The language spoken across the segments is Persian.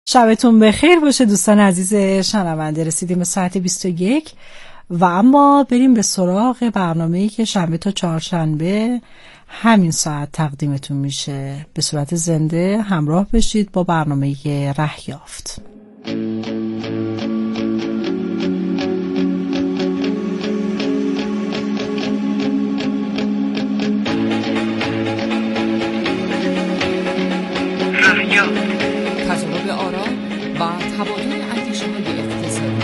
شبتون بخیر باشه دوستان عزیز شنونده. رسیدیم به ساعت 21 و اما بریم به سراغ برنامه‌ای که شنبه تا چهارشنبه همین ساعت تقدیمتون میشه. به صورت زنده همراه بشید با برنامه ره یافت. تضارب آرا و تبادل اندیشه‌های اقتصادی.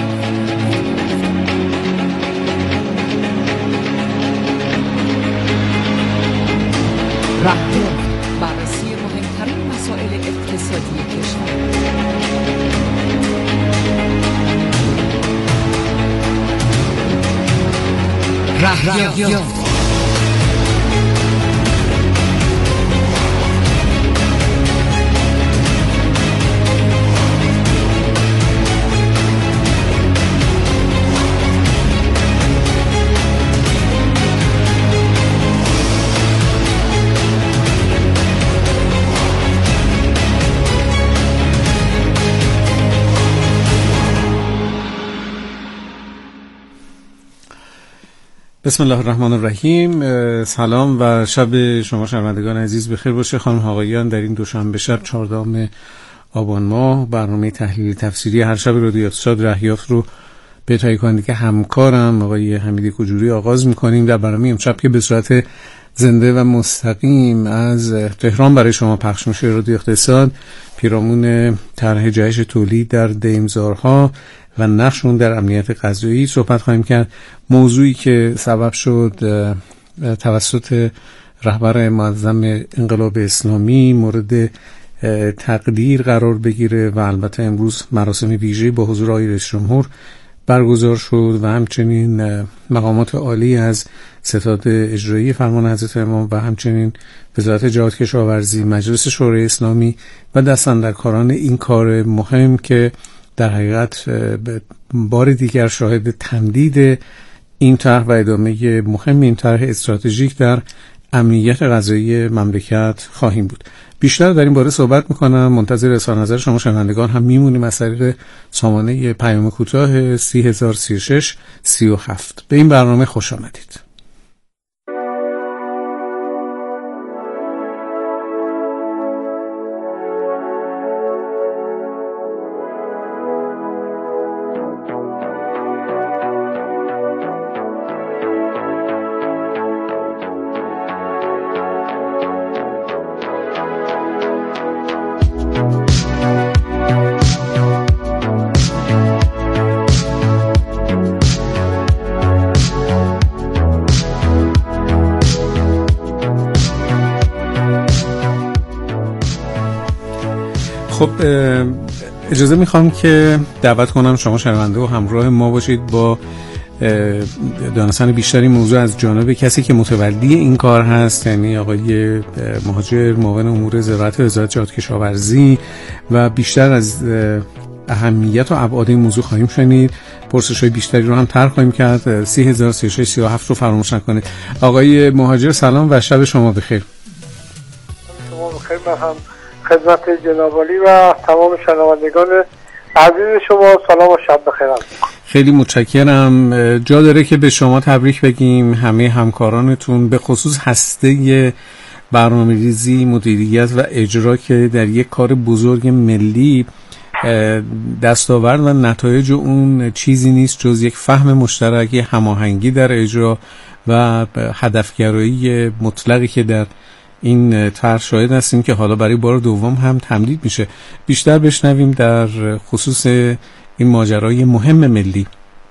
ره یافت بررسی مهمترین مسائل اقتصادی کشور. ره یافت. بسم الله الرحمن الرحیم. سلام و شب شما شنوندگان عزیز بخیر باشه. خانم آقایان، در این دوشنبه شب 14 آبان ماه برنامه تحلیل تفسیری هر شب رادیو اقتصاد ره یافت رو به تهیه کننده همکارم آقای حمید کجوری آغاز می‌کنیم. در برنامه امشب که به صورت زنده و مستقیم از تهران برای شما پخش میشه، رادیو اقتصاد پیرامون طرح جهش تولید در دیمزارها و نقشون در امنیت غذایی صحبت خواهیم کرد. موضوعی که سبب شد توسط رهبر معظم انقلاب اسلامی مورد تقدیر قرار بگیره و البته امروز مراسم ویژه‌ای با حضور آقای رئیس جمهور برگزار شد و همچنین مقامات عالی از ستاد اجرایی فرمان حضرت امام و همچنین وزارت جهاد کشاورزی، مجلس شورای اسلامی و دستاندرکاران این کار مهم که در حقیقت بار دیگر شاهد تمدید این طرح و ادامه مهم این طرح استراتژیک در امنیت غذایی مملکت خواهیم بود. بیشتر در این باره صحبت میکنم. منتظر اظهار نظر شما شنوندگان هم میمونیم از طریق سامانه پیام کوتاه 3036 37. به این برنامه خوش آمدید. خب اجازه میخوام که دعوت کنم شما شنونده و همراه ما باشید با دانستن بیشتری موضوع از جانب کسی که متولی این کار هست، یعنی آقای مهاجر، معاون امور زراعت وزارت جهاد کشاورزی، و بیشتر از اهمیت و ابعاد این موضوع خواهیم شنید. پرسش‌های بیشتری رو هم طرح خواهیم کرد. 3036 37 رو فراموش نکنید. آقای مهاجر سلام و شب شما بخیر. شما بخیر. من هم خدمت جناب عالی و تمام شنوندگان عزیز شما سلام و شب بخیر. خیلی متشکرم. جا داره که به شما تبریک بگیم، همه همکارانتون، به خصوص هسته برنامه‌ریزی، مدیریت و اجرا که در یک کار بزرگ ملی دستاورد و نتایج اون چیزی نیست جز یک فهم مشترک، هماهنگی در اجرا و هدفگرایی مطلقی که در این طرح شاهد هستیم که حالا برای بار دوم هم تمدید میشه. بیشتر بشنویم در خصوص این ماجرای مهم ملی.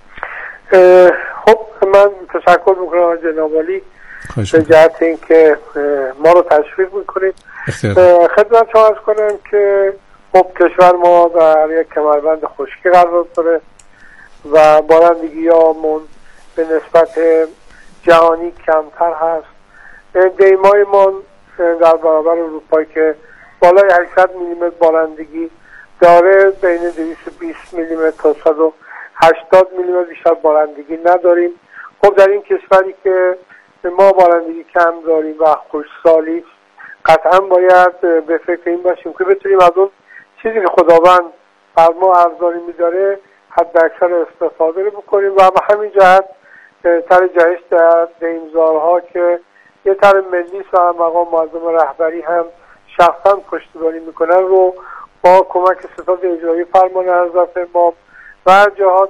خب من تشکر میکنم از جناب عالی به جهت اینکه ما رو تشویق میکنید. خدمت شما عرض کنم که خب کشور ما در یک کمربند خشکی قرار داره و بارندگیامون به نسبت جهانی کمتر هست. دیمای ما در برابر اروپا که بالای 800 میلیمتر بارندگی داره، بین 220 میلیمتر تا 180 میلیمتر بیشتر بارندگی نداریم. خب در این کشوری که ما بارندگی کم داریم و خشکسالی، قطعا باید به فکر این باشیم که بتونیم از اون چیزی که خداوند بر ما ارزانی میداره حد اکثر استفاده رو بکنیم و به همین جهت طرح جهش در دیمزارها که یه طرح ملی و مقام معظم رهبری هم شخصا پشتیبانی میکنن رو با کمک ستاد اجرایی فرمان حضرت امام و جهاد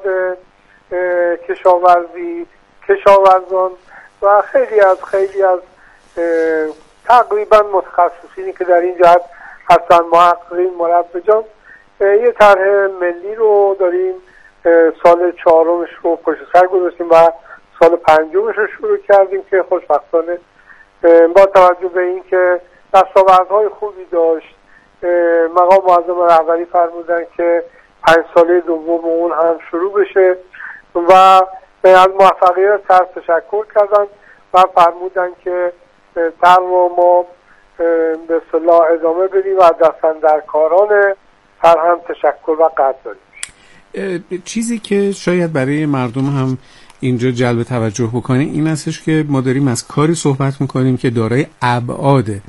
کشاورزی، کشاورزان و خیلی از تقریبا متخصصینی که در این جهت هستن، محققین، مربجان، یه طرح ملی رو داریم سال 4مش رو پشت سر گذاشتیم و سال 5مش رو شروع کردیم که خوشبختانه با توجه به این که دستاوردهای خوبی داشت مقام معظم رهبری فرمودن که 5 ساله دوم اون هم شروع بشه و از موفقیت طرح تشکر کردن و فرمودن که طرح رو ما به اصطلاح ادامه بدیم و دستاندرکاران طرح هم تشکر و قدردانی. چیزی که شاید برای مردم هم اینجا جلب توجه بکنه این هستش که ما داریم از کاری صحبت میکنیم که دارای ابعاده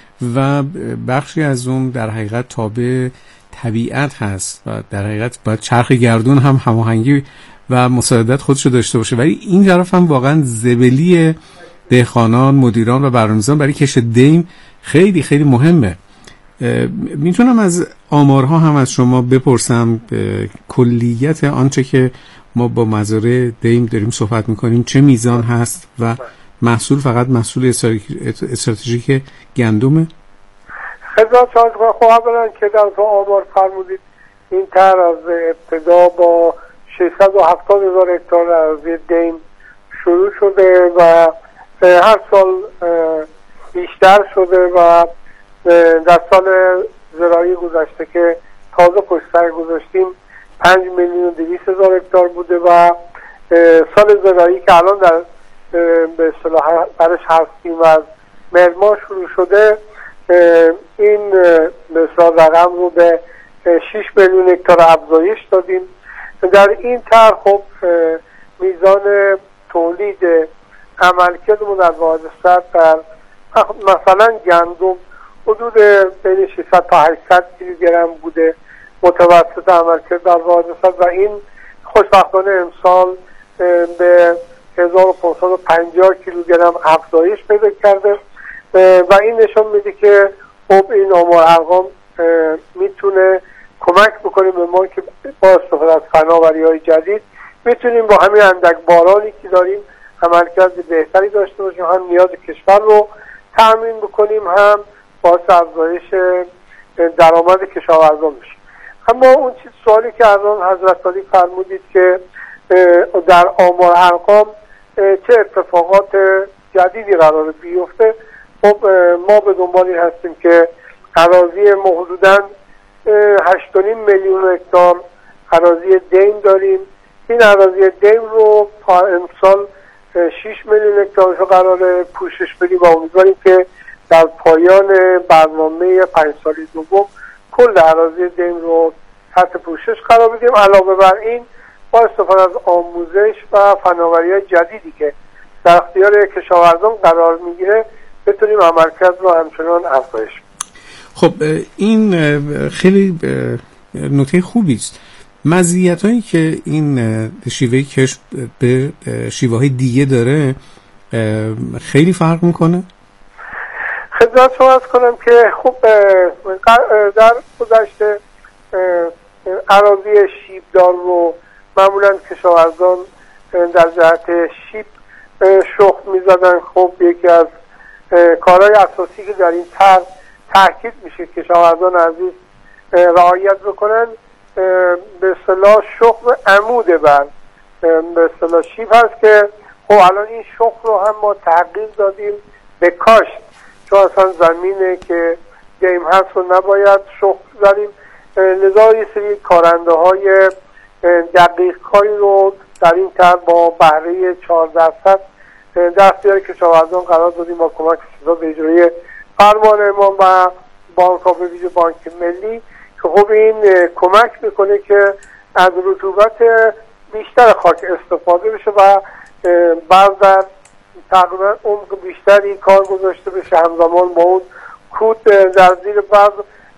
و بخشی از اون در حقیقت تابع طبیعت هست و در حقیقت باید چرخ گردون هم هماهنگی و مساعدت خودشو داشته باشه، ولی این طرف هم واقعا زبلی دهقانان، مدیران و برنامه‌ریزان برای کشت دیم خیلی خیلی مهمه. میتونم از آمارها هم از شما بپرسم کلیت آنچه که ما با مزارع دیم داریم صحبت میکنیم چه میزان هست و محصول فقط محصول استراتژیک گندمه؟ خدمت شما خب اولا که در تو آمار فرمودید این طرح از ابتدا با 670,000 هکتار اراضی دیم شروع شده و هر سال بیشتر شده و در سال زراعی گذشته که تازه پشت سر گذاشتیم 5,200,000 هکتار بوده و سال زراعی که الان در به اصطلاح برش هستیم و از مهر ماه شروع شده این به اصطلاح رقم رو به 6 میلیون هکتار افزایش دادیم. در این طرح خب میزان تولید عملکردمون در واحد صد در مثلا گندم حدود بین 600 تا 800 کیلوگرم بوده متوسط عملکرد در واحد صد و این خوشبختانه امسال به 1550 کیلوگرم افزایش پیدا کرده و این نشان میده که خب این آمار ارقام میتونه کمک بکنه به ما که با استفاده از فناوری‌های جدید میتونیم با همین اندک بارانی که داریم عملکرد بهتری داشته باشیم، هم نیاز کشور رو تامین بکنیم هم باعث افزایش درآمد کشاورزان بشه. اما اون چیز سوالی که الان حضرت عالی فرمودید که در آمار ارقام چه اتفاقات جدیدی قرار بیفته، خب ما به دنبالی هستیم که اراضی ما حدوداً 8.5 میلیون هکتار اراضی دیم داریم. این اراضی دیم رو تا امسال 6 میلیون هکتارش رو قرار پوشش بدیم و امیدواریم که در پایان برنامه 5 سالی دوم کل اراضی دیم رو تحت پوشش قرار بدیم. علاوه بر این با استفاده از آموزش و فناوری‌های جدیدی که در اختیار کشاورزان قرار میگیره بتونیم عملکرد رو همچنان افزایش بدیم. خب این خیلی نکته خوبی است. مزیتایی که این شیوه کشت به شیوه‌های دیگه داره خیلی فرق میکنه؟ خدمت شما عرض کنم که خب در گذشته اراضی شیبدار رو معمولا کشاورزان در جهت شیب شخم میزدن. خب یکی از کارهای اساسی که در این طرح تاکید میشه کشاورزان عزیز رعایت بکنن به اصطلاح شخم عمود بر به اصطلاح شیب هست که خب الان این شخم رو هم ما تغییر دادیم به کاشت، چون اصلا زمینه که دیم هست رو نباید شخم زدیم، لذا یه سری کارنده های دقیق کاری رو در این طرح با بهره 4% در اختیار کشاورزان قرار دادیم با کمک ستاد اجرایی فرمان امام و بانک ها، به ویژه بانک ملی، که خب این کمک میکنه که از رطوبت بیشتر خاک استفاده بشه و بعد در تقریبا عمق بیشتری کار گذاشته بشه، همزمان با اون کود در زیر بعض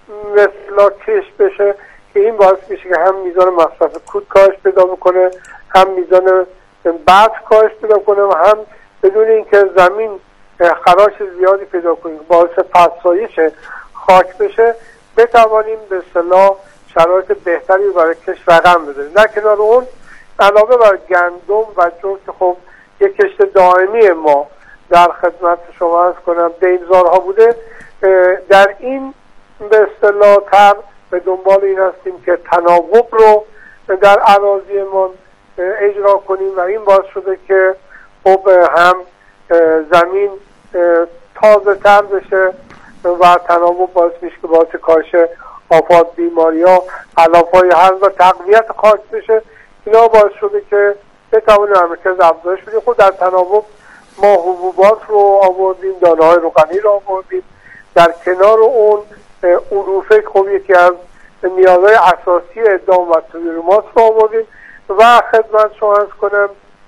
مثلا کش بشه که این باعث میشه که هم میزان مصرف کود کاهش پیدا بکنه، هم میزان برف کاهش پیدا کنه و هم بدون اینکه زمین خراش زیادی پیدا کنه باعث فرسایش خاک بشه بتوانیم به اصطلاح شرایط بهتری برای کشت رقم بزنیم. در کنار اون علاوه بر گندم و جو که خب یک کشت دائمی ما در خدمت شما عرض کنم دینزارها بوده، در این به اصطلاح تر به دنبال این هستیم که تناوب رو در اراضیمان اجرا کنیم و این باعث شده که خب هم زمین تازه تر بشه و تناوب باعث میشه که باعث کاهش آفات، بیماری‌ها، علاف‌های هرز و تقویت خاک بشه. اینا باعث شده که بتوانیم عملکرد افزایش بدیم. خود در تناوب ما حبوبات رو آوردیم، دانه‌های روغنی رو آوردیم، در کنار اون علوفه خب یکی از نیازهای اساسی ادام و تویروماس رو آوردیم و خدمت شما عرض کنم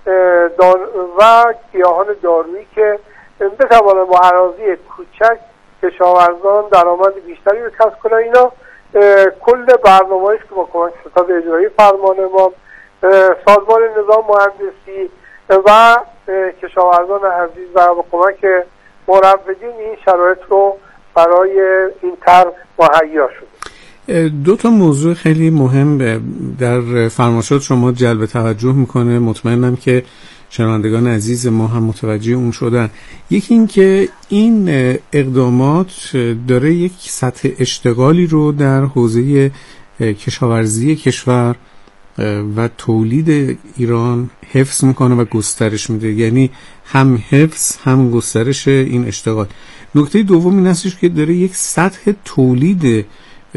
و گیاهان دارویی که بتوانند با اراضی کوچک کشاورزان درآمد بیشتری رو کسب کنن. اینا کل برنامه‌ای که با کمک ستاد اجرایی فرمان ما، سازمان نظام مهندسی و کشاورزان عزیز و با کمک مروجین این شرایط رو برای این طرح مهیا شد. دو تا موضوع خیلی مهم در فرمایشات شما جلب توجه میکنه، مطمئنم که شنوندگان عزیز ما هم متوجه اون شدن. یکی این که این اقدامات داره یک سطح اشتغالی رو در حوزه کشاورزی کشور و تولید ایران حفظ میکنه و گسترش میده، یعنی هم حفظ هم گسترش این اشتغال. نکته دوم این هستش که داره یک سطح تولید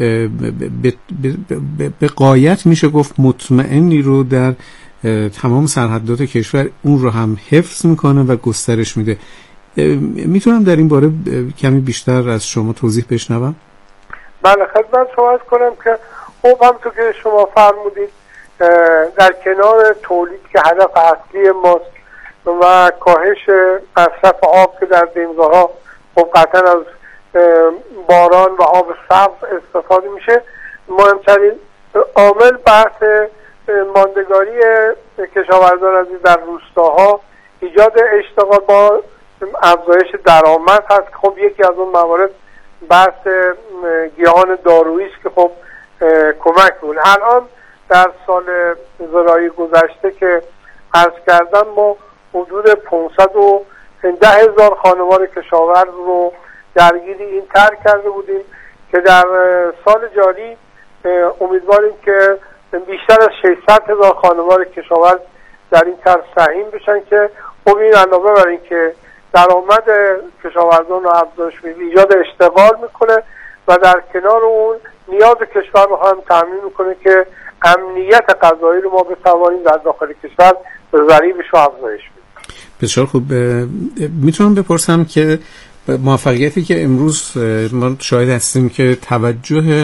به غایت میشه گفت مطمئنی رو در تمام سرحدات کشور اون رو هم حفظ میکنه و گسترش میده. میتونم در این باره کمی بیشتر از شما توضیح بشنوم؟ بله، خدمت شما عرض کنم که خب همونطور که شما فرمودید در کنار تولید که هدف اصلی ماست و کاهش مصرف آب که در دینزارها خب قطعا از باران و آب سبز استفاده میشه، مهمترین عامل بحث ماندگاری کشاورزان عزیز در روستاها، ایجاد اشتغال با افزایش درآمد هست. خب یکی از اون موارد بحث گیاهان دارویی است که خب کمک بود. الان در سال زراعی گذشته که عرض کردم ما حدود 510,000 خانوار کشاورز رو درگیری این طرح کرده بودیم که در سال جاری امیدواریم که بیشتر از 600,000 خانوار کشاورز در این طرح سهیم بشن که خب این علاوه بر این که درآمد کشاورزان رو افزایش میده، ایجاد اشتغال میکنه و در کنار اون نیاز کشور رو هم تامین میکنه که امنیت غذایی رو ما بتوانیم در داخل کشور به ضریبش رو افزایش بدیم. بسیار خوب. میتونم بپرسم که موفقیتی که امروز ما شاهد هستیم که توجه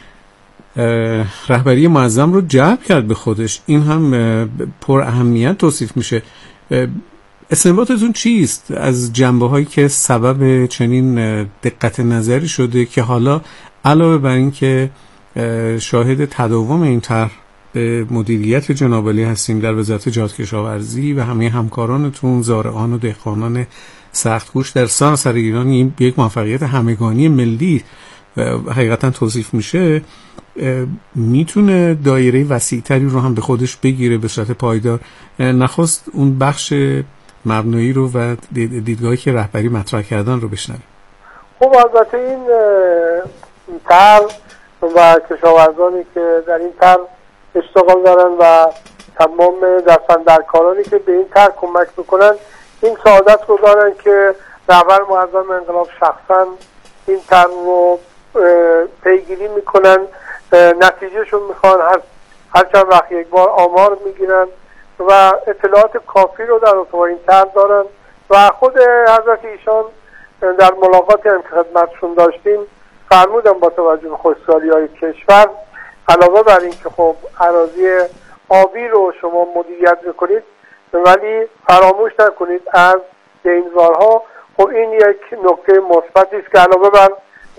رهبری معظم رو جلب کرد به خودش، این هم پر اهمیت توصیف میشه. استنباطتون چیست از جنبه هایی که سبب چنین دقت نظری شده که حالا علاوه بر این که شاهد تداوم این طرح به مدیریت جناب عالی هستیم در وزارت جهاد کشاورزی و همه همکارانتون زارعان و دهقانان سخت‌کوش در سراسر ایران، این یک موفقیت همگانی ملی حقیقتا توصیف میشه، میتونه دایره وسیع‌تری رو هم به خودش بگیره به صورت پایدار. نخست اون بخش مبنایی رو و دیدگاهی که رهبری مطرح کردن رو بشنویم. خب البته این طرح و کشاورزانی که در این طرح اشتغال دارن و تمام دستاندرکارانی که به این طرح کمک میکنن این سعادت رو دارن که رهبر معظم انقلاب شخصا این طرح رو پیگیری میکنن، نتیجهشون میخوان، هر چند وقت یک بار آمار میگیرن و اطلاعات کافی رو در ارتباط این طرح دارن و خود حضرت ایشان در ملاقاتی هم که خدمتشون داشتیم فرمودن با توجه به خشکسالی‌های کشور علاوه بر این که خب اراضی آبی رو شما مدیریت میکنید ولی فراموش نکنید از دینزارها، خب این یک نکته مثبتی است که علاوه بر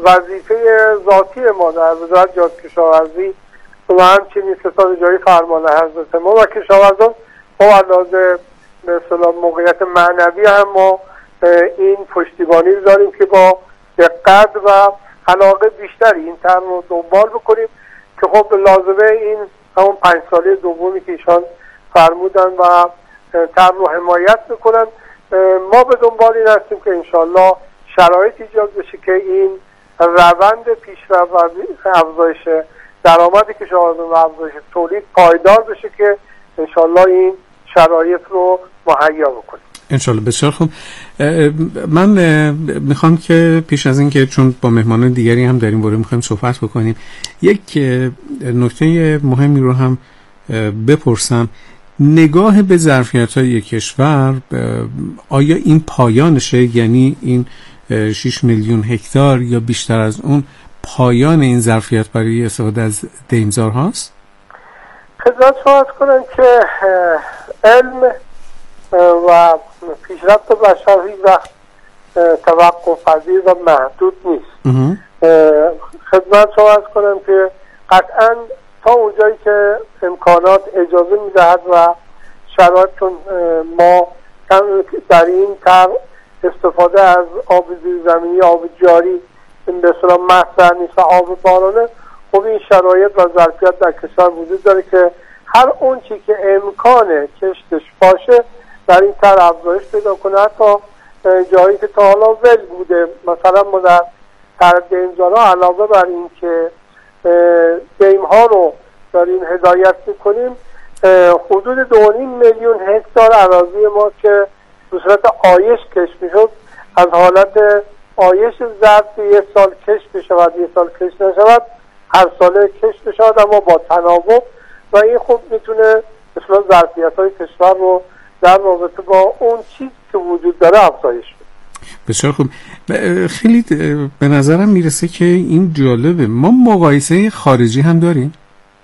وظیفه ذاتی ما در وزارت جهاد کشاورزی و همچنین ستاد اجرایی فرمان حضرت ما و کشاورزان با علاوه به اصطلاح موقعیت معنوی هم ما این پشتیبانی داریم که با دقت و علاقه بیشتری این طرح رو دنبال بکنیم که خب لازمه این همون 5 ساله دومی که ایشان فرمودن و طرح رو حمایت میکنن. ما به دنبال این هستیم که انشالله شرایط ایجاد بشه که این روند پیشرفت و افزایش درآمد کشاورزان و افزایش تولید پایدار بشه که انشالله این شرایط رو مهیا بکنیم. انشالله. بسیار خوب. من میخوام که پیش از این که چون با مهمانان دیگری هم در این باره میخوایم صحبت بکنیم یک نکته مهمی رو هم بپرسم. نگاه به ظرفیت‌های کشور آیا این پایانشه، یعنی این 6 میلیون هکتار یا بیشتر از اون پایان این ظرفیت برای استفاده از دیمزار هاست؟ خدمت شما کنم که علم و پیشرفت بشر هیچ وقت توقف پذیر و محدود نیست. خدمت شما کنم که قطعاً تا اونجایی که امکانات اجازه میدهد و شرایط، چون ما در این طرح استفاده از آب زیرزمینی، آب جاری به اصطلاح مطرح نیست و آب بارانه، خب این شرایط و ظرفیت در کشور وجود داره که هر اون چی که امکان کشتش باشه در این طرح افزایش پیدا کنه. حتی جایی که تا حالا ول بوده، مثلا ما در طرح دیمزارها علاوه بر این که دیم ها رو داریم هدایت میکنیم، حدود 2.5 میلیون هکتار اراضی ما که به صورت آیش کشت میشد از حالت آیش ظرف 1 سال کشت بشود 1 سال کشت نشود، هر ساله کشت بشود اما با تناوب، و این خوب میتونه مثلا ظرفیت های کشور رو در رابطه با اون چیز که وجود داره افزایش بده. بسیار خوب. خیلی به نظرم میرسه که این جالبه. ما مقایسه خارجی هم داریم؟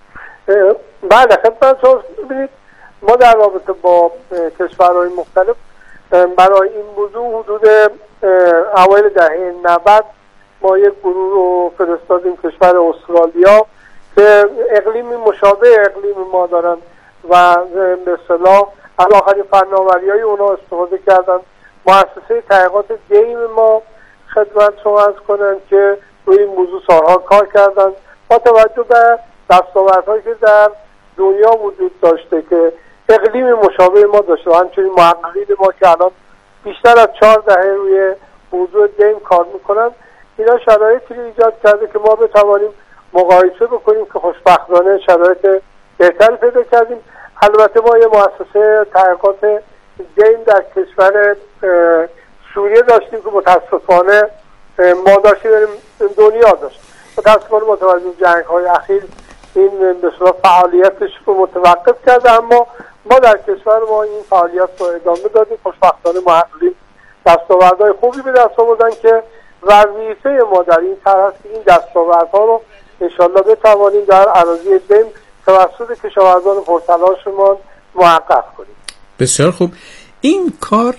بله. خدمت ببینید ما در رابطه با کشورهای مختلف برای این موضوع حدود اوایل دهه 90 ما یک گروه رو فرستادیم کشور استرالیا که اقلیمی مشابه اقلیم ما دارن و به اصطلاح از آخرین فناوری‌های اونا استفاده کردن. مؤسسه تحقیقات دیم ما خدمت شما عرض کنن که روی این موضوع سالها کار کردن با توجه به دستاوردهایی که در دنیا وجود داشته که اقلیم مشابه ما داشته و همچنین محققین ما که الان بیشتر از 4 دهه روی موضوع دیم کار میکنن، اینا شرایطی رو ایجاد کرده که ما بتوانیم مقایسه بکنیم که خوشبختانه شرایط بهتری پیدا کردیم. البته ما یه مؤسسه تحقیقات دیم در کشور سوریه داشتیم که متاسفانه ما داشتیم دنیا داشت. متاسفانه متوجه جنگ‌های اخیر این به صورت فعالیتش رو متوقف کرده، اما ما در کشور ما این فعالیت رو ادامه دادیم. خوشبختانه محققین دستاوردهای خوبی به دست آوردن که وظیفه ما در این طرح است که این دستاوردها رو انشالله بتوانیم در اراضی دیم توسط کشاورزان پرتلاشمان محقق کنیم. بسیار خوب. این کار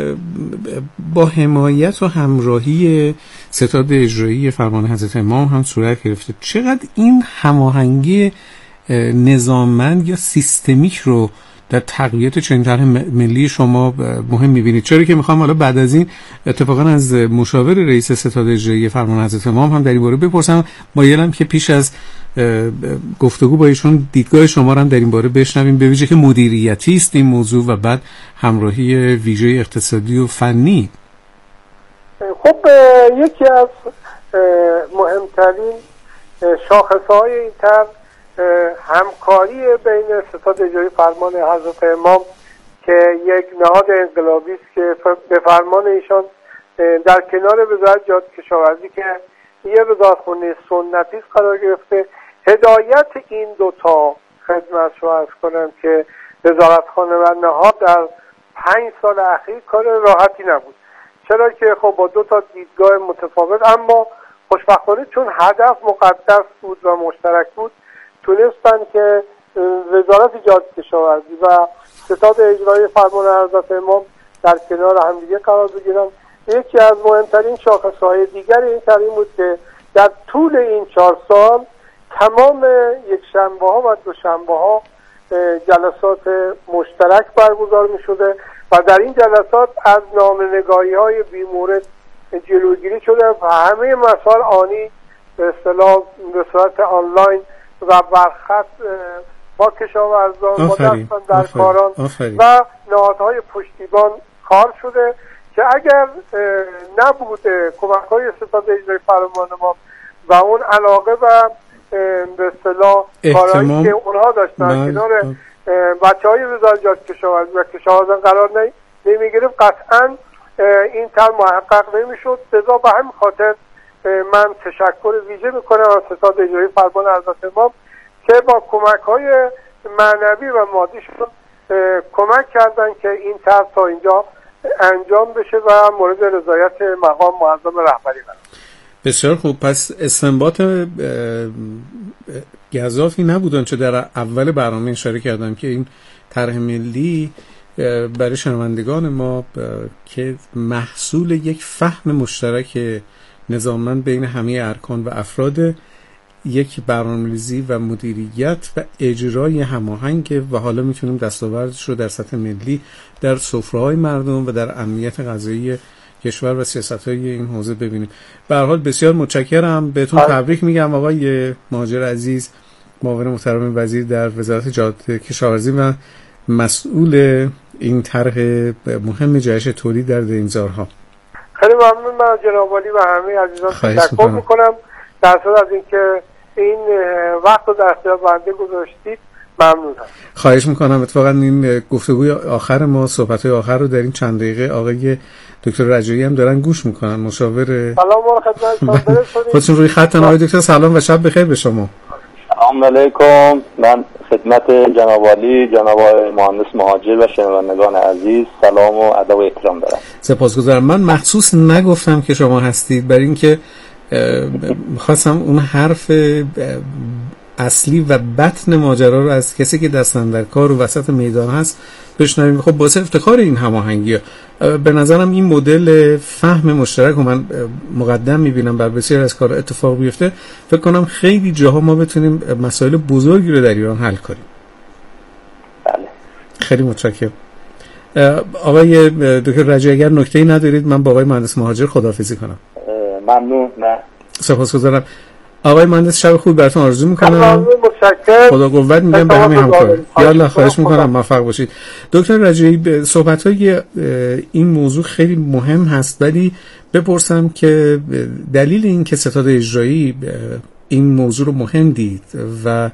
با حمایت و همراهی ستاد اجرایی فرمان حضرت امام هم صورت گرفته. چقدر این هماهنگی نظاممند یا سیستمیک رو در تقویت چنین طرح ملی شما مهم می‌بینید؟ چرا که میخوام حالا بعد از این اتفاقا از مشاور رئیس ستاد اجرایی فرمان حضرت امام هم در این باره بپرسم. مایلم که پیش از گفتگو با ایشون دیدگاه شما رو هم در این باره بشنویم، به ویژه که مدیریتی است این موضوع و بعد همراهی ویژه اقتصادی و فنی. خب یکی از مهمترین شاخص‌های این طرح همکاری بین ستاد اجرایی فرمان حضرت امام که یک نهاد انقلابی است که به فرمان ایشان در کنار وزارت جهاد کشاورزی که یه وزارتخانه سنتی است قرار گرفته، هدایت این دوتا خدمت شما عرض کنم که وزارتخانه و نهاد در 5 سال اخیر کار راحتی نبود. چرا که خب با 2 تا دیدگاه متفاوت اما خوشبختانه چون هدف مقدس بود و مشترک بود تونستن که وزارت جهاد کشاورزی و ستاد اجرایی فرمان حضرت امام در کنار همدیگه قرار بگیرن. یکی از مهمترین شاخصهای دیگر این طرح بود که در طول این 4 سال تمام یک شنبه ها و دو شنبه ها جلسات مشترک برگزار می شده و در این جلسات از نامه‌نگاری های بیمورد جلوگیری شده و همه مسائل آنی به اصطلاح به صورت آنلاین و برخط با کشاورزان با دستان در کاران و نهادهای پشتیبان کار شده که اگر نبوده کمک‌های ستاد اجرایی فرمان ما و اون علاقه و به اصطلاح کارهایی که اونها داشتن کنار بچه‌های وزارت کشاورزی و کشاورزان قرار نمی‌گرفت قطعاً این طرح محقق نمی‌شد. لذا به همین خاطر من تشکر ویژه می‌کنم از ستاد اجرایی فرمان ارزش امام که با کمک‌های معنوی و مادیشون کمک کردن که این طرح تا اینجا انجام بشه و مورد رضایت مقام معظم رهبری قرار. بسیار خوب. پس استنباط گزافی نبودن چه در اول برنامه اشاره کردم که این طرح ملی برای شنوندگان ما که محصول یک فهم مشترک نظاممند بین همه ارکان و افراد یک برنامه‌ریزی و مدیریت و اجرای هماهنگ و حالا میتونیم دستاوردش رو در سطح ملی در سفره‌های مردم و در امنیت غذایی کشور و سیاست‌های این حوزه ببینیم. به هر حال بسیار متشکرم، بهتون تبریک میگم آقای مهاجر عزیز، معاون محترم وزیر در وزارت کشاورزی و مسئول این طرح مهم جهش تولید در دینزارها. خیلی ممنون من جناب عالی و همه عزیزان تشکر میکنم در صورت از اینکه این وقت رو در اختیار بنده گذاشتید. ممنونم. خواهش میکنم. اتفاقا این گفتگوی آخر ما، صحبت‌های آخر رو در این چند دقیقه آقای دکتر رجایی هم دارن گوش میکنن، مشاور. سلام و خدمتتون برسونید. خودتون روی خطن آقای دکتر. سلام و شب بخیر به شما. سلام علیکم. من خدمت جناب عالی، جناب مهندس مهاجر و شنوندگان عزیز سلام و ادب و احترام دارم. سپاسگزارم. من مخصوص نگفتم که شما هستید برای اینکه می‌خواستم اون حرف اصلی و بطن ماجرا رو از کسی که دستن در کار و وسط میدان هست بشنویم. خب باعث افتخار این هماهنگی. به نظرم این مدل فهم مشترک رو من مقدم می‌بینم بر بسیار از کار اتفاق بیفته. فکر کنم خیلی جاها ما بتونیم مسائل بزرگی رو در ایران حل کنیم. بله. خیلی متشکرم. آقای دکتر رجایی اگر نکته‌ای ندارید من با آقای مهندس مهاجر خداحافظی کنم. ممنون. نه. سپاسگزارم. آقای مهندس شب خوب براتون آرزو میکنم. متشکرم. خدا قوت میگم به همین همکار. یالا خواهش میکنم موفق باشید. دکتر رجایی صحبت‌های این موضوع خیلی مهم هست، ولی بپرسم که دلیل این که ستاد اجرایی این موضوع رو مهم دید و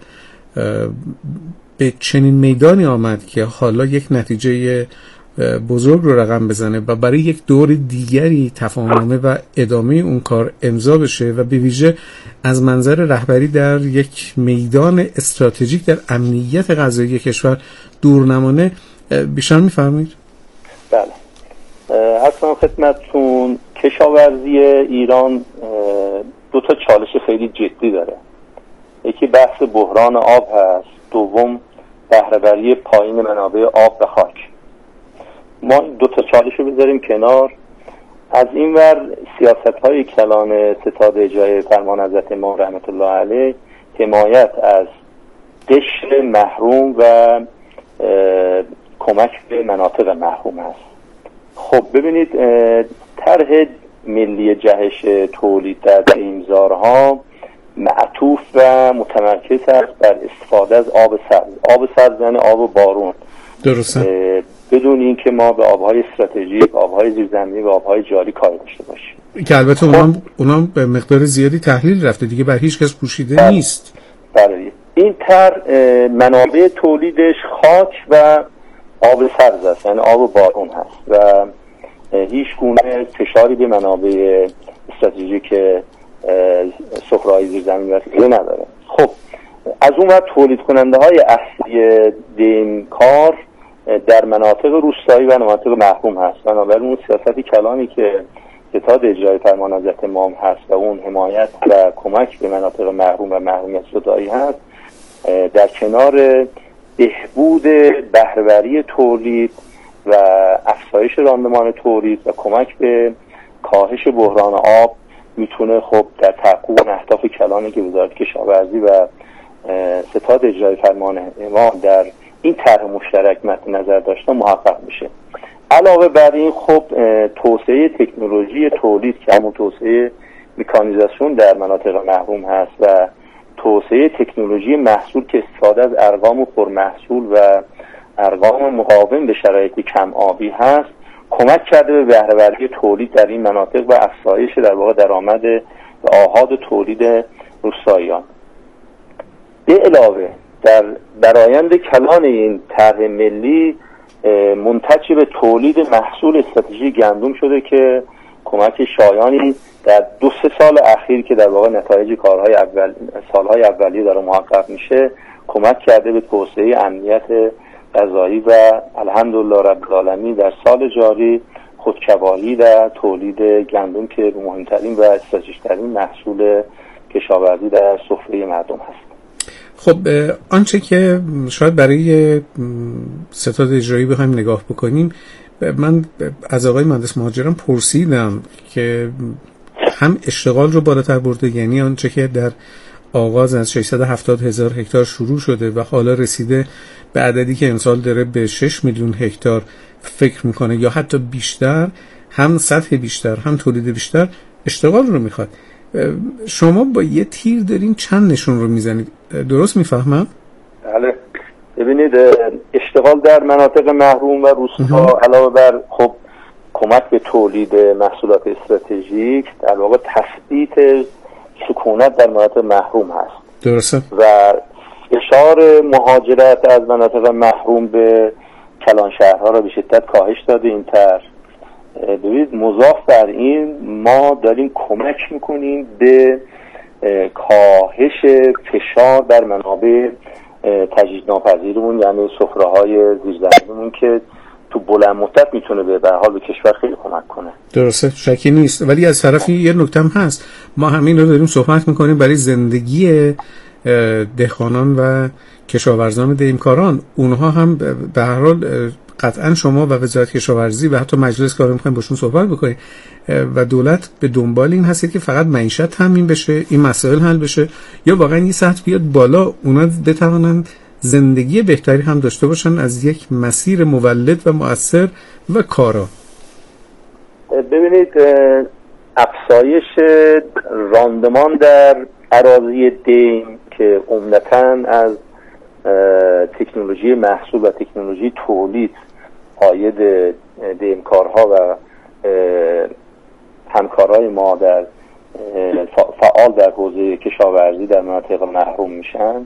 به چنین میدانی آمد که حالا یک نتیجه بزرگ رو رقم بزنه و برای یک دور دیگری تفاهمنامه و ادامه اون کار امضا بشه و به ویژه از منظر رهبری در یک میدان استراتژیک در امنیت غذایی کشور دور نمانه، بیشتر میفرمایید؟ بله. اصلا خدمتتون کشاورزی ایران دو تا چالش خیلی جدی داره. یکی بحث بحران آب هست، دوم بهره‌وری پایین منابع آب و خاک. ما دو تا چالش رو بذاریم کنار. از این ور سیاست‌های کلان ستاد اجرایی فرمان حضرت امام رحمت الله علیه حمایت از قشر محروم و کمک به مناطق محروم است. خب ببینید طرح ملی جهش تولید در دینزارها معطوف و متمرکز است بر استفاده از آب سبز. آب سبز یعنی آب بارون. درسته. بدون اینکه ما به آبهای استراتژیک، آبهای زیرزمینی و آبهای جاری کار داشته باشیم. که البته اونام به مقدار زیادی تحلیل رفته دیگه، بر هیچ کس پوشیده نیست. بله. این منابع تولیدش خاک و آب سبز است، یعنی آب بارون هست و هیچ گونه فشاری به منابع استراتژیک صخره‌های زیرزمینی و غیره نداره. خب از اون وقت تولید کننده های اصلی این کار در مناطق روستایی و مناطق محروم هست. بنابراین اون سیاست کلانی که ستاد اجرایی فرمان حضرت امام هست و اون حمایت و کمک به مناطق محروم و محرومیت زدایی هست، در کنار بهبود بهره‌وری تولید و افزایش راندمان تولید و کمک به کاهش بحران آب میتونه خب در تحقق اهداف کلانی که وزارت کشاورزی و ستاد اجرایی فرمان ما در این طرح مشترک مد نظر داشته محقق میشه. علاوه بر این خب توسعه تکنولوژی تولید که همون توسعه مکانیزاسیون در مناطق محروم هست و توسعه تکنولوژی محصول که استفاده از ارقام پرمحصول و ارقام مقاوم به شرایط کم آبی هست کمک کرده به بهره‌وری تولید در این مناطق و افزایش در واقع درآمد و آحاد تولید روستاییان. به علاوه در درآیند کلان این طرح ملی منتج به تولید محصول استراتژی گندم شده که کمک شایانی در 2-3 سال اخیر که در واقع نتایج کارهای سالهای اولیه داره محقق میشه کمک کرده به توسعه امنیت غذایی و الحمدلله رب العالمین در سال جاری خودکفایی در تولید گندم که مهمترین و استراتژیک‌ترین محصول کشاورزی در سفره مردم هست. خب آنچه که شاید برای ستاد اجرایی بخوایم نگاه بکنیم، من از آقای مهندس مهاجرم پرسیدم که هم اشتغال رو بالاتر برده، یعنی آنچه که در آغاز از 670,000 هکتار شروع شده و حالا رسیده به عددی که امسال داره به 6 میلیون هکتار فکر میکنه یا حتی بیشتر، هم سطح بیشتر هم تولید بیشتر اشتغال رو میخواد. شما با یه تیر دارین چند نشون رو میزنید، درست میفهمم؟ بله، ببینید اشتغال در مناطق محروم و روستا علاوه بر خب کمک به تولید محصولات استراتژیک در واقع تثبیت سکونت در مناطق محروم هست. درسته. و اشاره مهاجرت از مناطق محروم به کلان شهرها را به شدت کاهش داده این طرح. ببینید مضاف بر این ما داریم کمک میکنیم به کاهش فشار در منابع تجدیدناپذیرمون، یعنی سفره‌های زیرزمینیمون که تو بلند مدت میتونه به حال به کشور خیلی کمک کنه. درسته، شکی نیست. ولی از طرفی یه نکته هم هست، ما همین رو داریم صحبت میکنیم برای زندگی دهقانان و کشاورزان دیمکاران. اونها هم به هر حال قطعا شما و وزارت کشاورزی و حتی مجلس کار میخوایم باشون صحبت بکنید و دولت به دنبال این هست که فقط معیشت تامین بشه، این مسائل حل بشه، یا واقعا این سطح بیاد بالا، اونا بتوانند زندگی بهتری هم داشته باشن از یک مسیر مولد و مؤثر و کارا. ببینید افزایش راندمان در اراضی دیم که عمدتاً از تکنولوژی محصول و تکنولوژی تولید عاید دیمکارها و همکارای ما در فعال در حوزه کشاورزی در مناطق محروم میشن،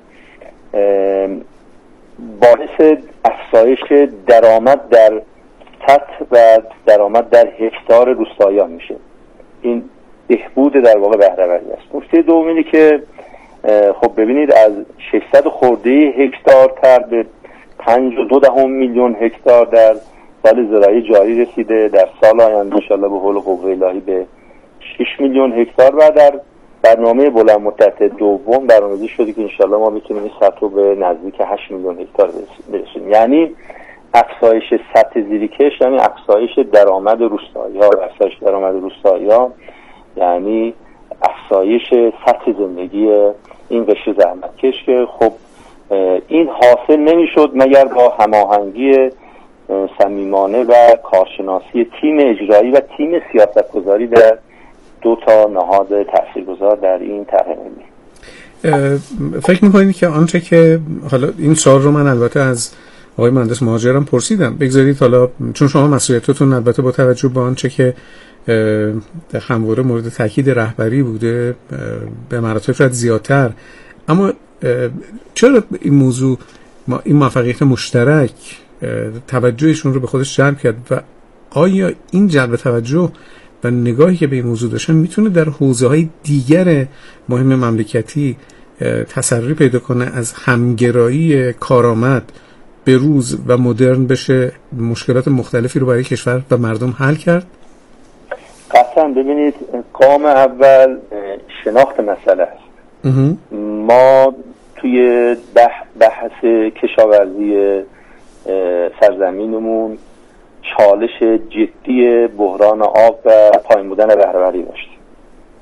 باعث افزایش درآمد در سطح و درآمد در هکتار روستاییان میشه. این بهبود در واقع بهره‌وری است. نکته دوم اینه که خب ببینید از 600 خورده هکتار تا به 5.2 میلیون هکتار در سال زراعی جاری رسیده. در سال آینده انشالله به حول قوه الهی به 6 میلیون هکتار و در برنامه بلند مدت دوم برنامه‌ریزی شده که انشالله ما میتونیم این سطح رو به نزدیک 8 میلیون هکتار برسونیم. یعنی افزایش سطح زیرکش یعنی افزایش درآمد روستایی‌ها و افزایش درآمد روستایی‌ها یعنی افزایش سطح زندگی این قشر زحمتکش که خب این حاصل نمیشد مگر با هماهنگی صمیمانه و کارشناسی تیم اجرایی و تیم سیاستگذاری در 2 نهاد تاثیرگذار در این طرح ملی. فکر می‌کنید که آنچه که حالا این سوال رو من البته از آقای مهندس مهاجرم پرسیدم، بگذارید حالا چون شما مسئولیتتون البته با توجه به آنچه که همواره مورد تاکید رهبری بوده به مراتب شاید زیادتر، اما چرا این موضوع این موفقیت مشترک توجهشون رو به خودش جلب کرد و آیا این جلب توجه و نگاهی که به این موضوع داشتن میتونه در حوزه‌های دیگر مهم مملکتی تسری پیدا کنه، از همگرایی کارآمد به روز و مدرن بشه، مشکلات مختلفی رو برای کشور و مردم حل کرد؟ قطعا. ببینید گام اول شناخت مسئله است. ما توی بحث کشاورزی سرزمینمون چالش جدی بحران آب و پایین بودن بهره‌وری داشتیم.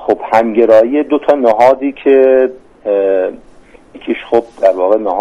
خب همگرایی دو تا نهادی که یکیش خب در واقع نهاد